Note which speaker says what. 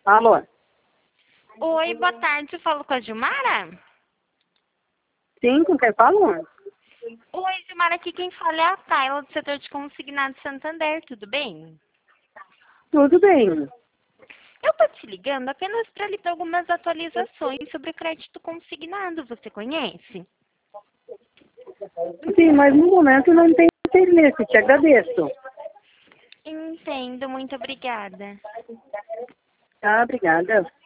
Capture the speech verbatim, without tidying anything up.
Speaker 1: Alô?
Speaker 2: Oi, boa tarde. Eu falo com a Gilmara?
Speaker 1: Sim, com quem falo?
Speaker 2: Oi, Gilmara, aqui quem fala é a Tayla, do setor de consignado Santander, tudo bem?
Speaker 1: Tudo bem.
Speaker 2: Eu tô te ligando apenas para lhe dar algumas atualizações sobre o crédito consignado, você conhece?
Speaker 1: Sim, mas no momento não tem interesse, te agradeço.
Speaker 2: Entendo, muito obrigada.
Speaker 1: Tá, obrigada.